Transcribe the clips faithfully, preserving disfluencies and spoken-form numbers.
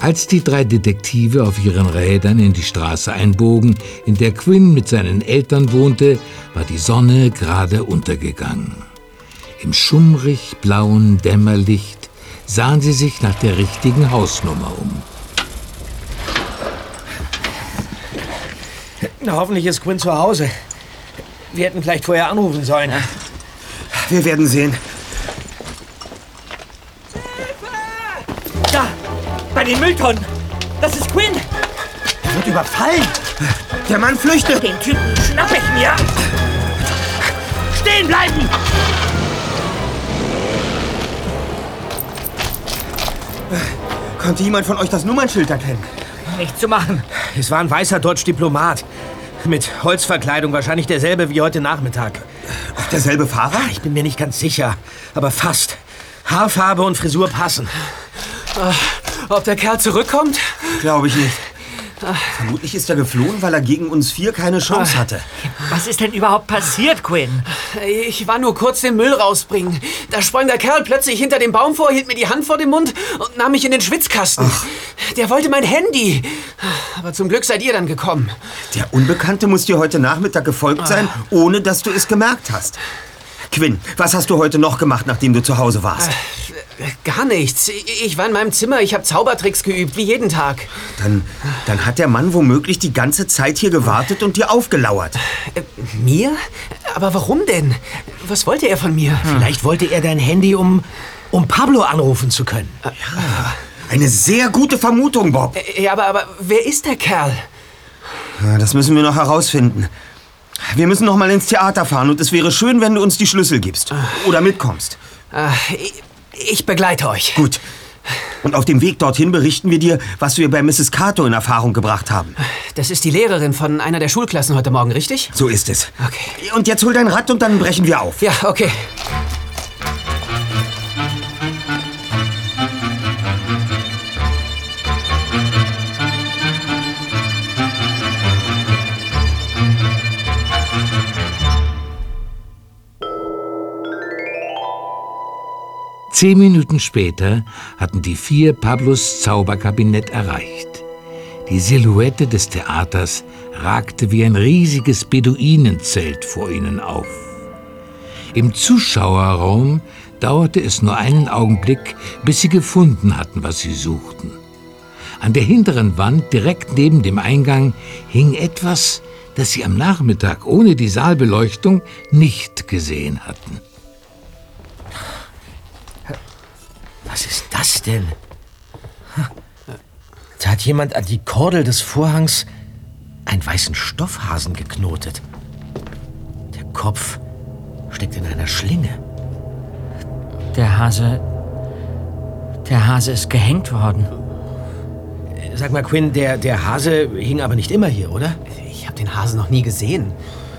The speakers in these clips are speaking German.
Als die drei Detektive auf ihren Rädern in die Straße einbogen, in der Quinn mit seinen Eltern wohnte, war die Sonne gerade untergegangen. Im schummrig blauen Dämmerlicht sahen sie sich nach der richtigen Hausnummer um. Na, hoffentlich ist Quinn zu Hause. Wir hätten vielleicht vorher anrufen sollen. Wir werden sehen. Da! Bei den Mülltonnen! Das ist Quinn! Er wird überfallen! Der Mann flüchtet! Den Typen schnapp ich mir! Stehen bleiben! Konnte jemand von euch das Nummernschild erkennen? Nichts zu machen. Es war ein weißer Dodge Diplomat. Mit Holzverkleidung, wahrscheinlich derselbe wie heute Nachmittag. Auch derselbe Fahrer? Ich bin mir nicht ganz sicher, aber fast. Haarfarbe und Frisur passen. Ob der Kerl zurückkommt? Glaube ich nicht. Vermutlich ist er geflohen, weil er gegen uns vier keine Chance hatte. Was ist denn überhaupt passiert, Quinn? Ich war nur kurz den Müll rausbringen. Da sprang der Kerl plötzlich hinter dem Baum vor, hielt mir die Hand vor den Mund und nahm mich in den Schwitzkasten. Ach. Der wollte mein Handy. Aber zum Glück seid ihr dann gekommen. Der Unbekannte muss dir heute Nachmittag gefolgt sein, ohne dass du es gemerkt hast. Quinn, was hast du heute noch gemacht, nachdem du zu Hause warst? Äh, gar nichts. Ich war in meinem Zimmer, ich habe Zaubertricks geübt, wie jeden Tag. Dann, dann hat der Mann womöglich die ganze Zeit hier gewartet und dir aufgelauert. Äh, mir? Aber warum denn? Was wollte er von mir? Hm. Vielleicht wollte er dein Handy, um, um Pablo anrufen zu können. Ja, eine sehr gute Vermutung, Bob. Äh, ja, aber, aber wer ist der Kerl? Ja, das müssen wir noch herausfinden. Wir müssen noch mal ins Theater fahren und es wäre schön, wenn du uns die Schlüssel gibst. Oder mitkommst. Ich, ich begleite euch. Gut. Und auf dem Weg dorthin berichten wir dir, was wir bei Misses Cato in Erfahrung gebracht haben. Das ist die Lehrerin von einer der Schulklassen heute Morgen, richtig? So ist es. Okay. Und jetzt hol dein Rad und dann brechen wir auf. Ja, okay. Zehn Minuten später hatten die vier Pablos Zauberkabinett erreicht. Die Silhouette des Theaters ragte wie ein riesiges Beduinenzelt vor ihnen auf. Im Zuschauerraum dauerte es nur einen Augenblick, bis sie gefunden hatten, was sie suchten. An der hinteren Wand, direkt neben dem Eingang, hing etwas, das sie am Nachmittag ohne die Saalbeleuchtung nicht gesehen hatten. Was ist das denn? Da hat jemand an die Kordel des Vorhangs einen weißen Stoffhasen geknotet. Der Kopf steckt in einer Schlinge. Der Hase... Der Hase ist gehängt worden. Sag mal, Quinn, der, der Hase hing aber nicht immer hier, oder? Ich habe den Hasen noch nie gesehen.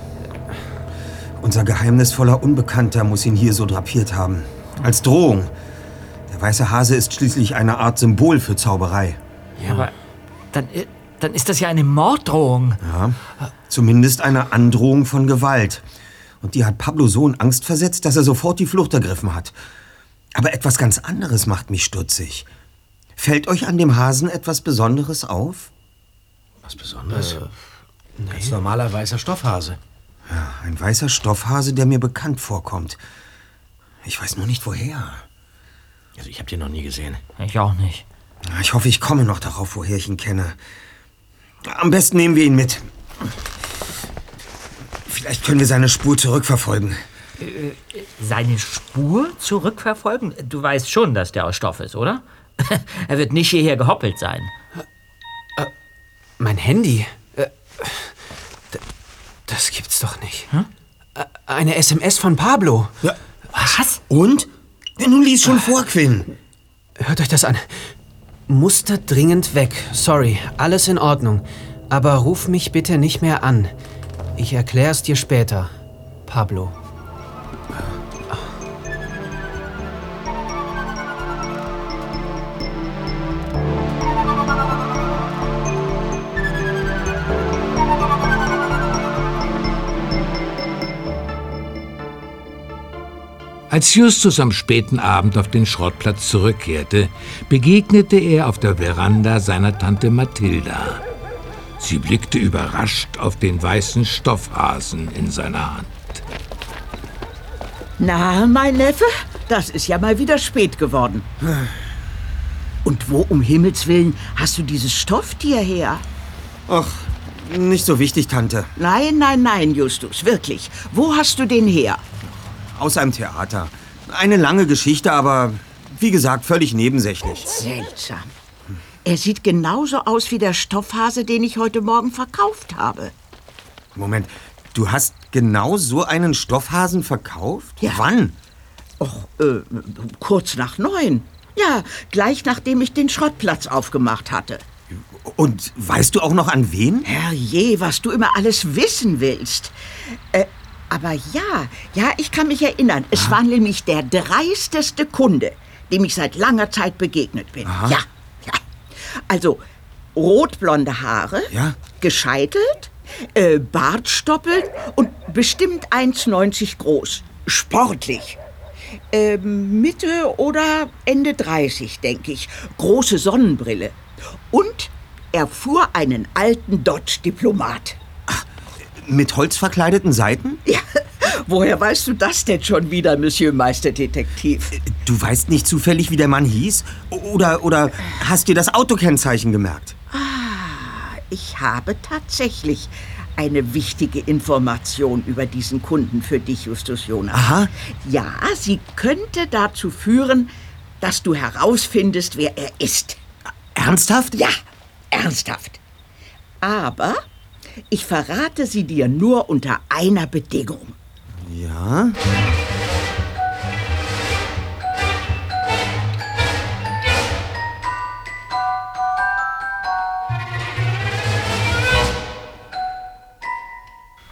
Unser geheimnisvoller Unbekannter muss ihn hier so drapiert haben. Als Drohung. Der weiße Hase ist schließlich eine Art Symbol für Zauberei. Ja, aber dann, dann ist das ja eine Morddrohung. Ja, zumindest eine Androhung von Gewalt. Und die hat Pablo so in Angst versetzt, dass er sofort die Flucht ergriffen hat. Aber etwas ganz anderes macht mich stutzig. Fällt euch an dem Hasen etwas Besonderes auf? Was Besonderes? Äh, nee. Ganz normaler weißer Stoffhase. Ja, ein weißer Stoffhase, der mir bekannt vorkommt. Ich weiß nur nicht, woher. Also ich habe den noch nie gesehen. Ich auch nicht. Ich hoffe, ich komme noch darauf, woher ich ihn kenne. Am besten nehmen wir ihn mit. Vielleicht können wir seine Spur zurückverfolgen. Äh, seine Spur zurückverfolgen? Du weißt schon, dass der aus Stoff ist, oder? Er wird nicht hierher gehoppelt sein. Äh, mein Handy? Äh, das gibt's doch nicht. Hm? Äh, eine S M S von Pablo. Ja. Was? Und? Ja, nun lies schon vor, Quinn. Hört euch das an. Muster dringend weg. Sorry, alles in Ordnung. Aber ruf mich bitte nicht mehr an. Ich erklär's dir später. Pablo. Als Justus am späten Abend auf den Schrottplatz zurückkehrte, begegnete er auf der Veranda seiner Tante Mathilda. Sie blickte überrascht auf den weißen Stoffhasen in seiner Hand. Na, mein Neffe, das ist ja mal wieder spät geworden. Und wo um Himmels Willen hast du dieses Stofftier her? Ach, nicht so wichtig, Tante. Nein, nein, nein, Justus, wirklich. Wo hast du den her? Aus einem Theater. Eine lange Geschichte, aber wie gesagt, völlig nebensächlich. Seltsam. Er sieht genauso aus wie der Stoffhase, den ich heute Morgen verkauft habe. Moment, du hast genau so einen Stoffhasen verkauft? Ja. Wann? Och, äh, kurz nach neun. Ja, gleich nachdem ich den Schrottplatz aufgemacht hatte. Und weißt du auch noch an wen? Herrje, was du immer alles wissen willst. Äh, aber ja, ja, ich kann mich erinnern. Es war nämlich der dreisteste Kunde, dem ich seit langer Zeit begegnet bin. Aha. Ja, ja. Also, rotblonde Haare, Ja. gescheitelt, äh, Bartstoppeln und bestimmt eins neunzig groß. Sportlich. Äh, Mitte oder Ende dreißig, denke ich. Große Sonnenbrille. Und er fuhr einen alten Dodge-Diplomat. Mit holzverkleideten Seiten? Ja, woher weißt du das denn schon wieder, Monsieur Meisterdetektiv? Du weißt nicht zufällig, wie der Mann hieß? Oder, oder hast dir das Autokennzeichen gemerkt? Ich habe tatsächlich eine wichtige Information über diesen Kunden für dich, Justus Jonas. Aha. Ja, sie könnte dazu führen, dass du herausfindest, wer er ist. Ernsthaft? Ja, ernsthaft. Aber ich verrate sie dir nur unter einer Bedingung. Ja?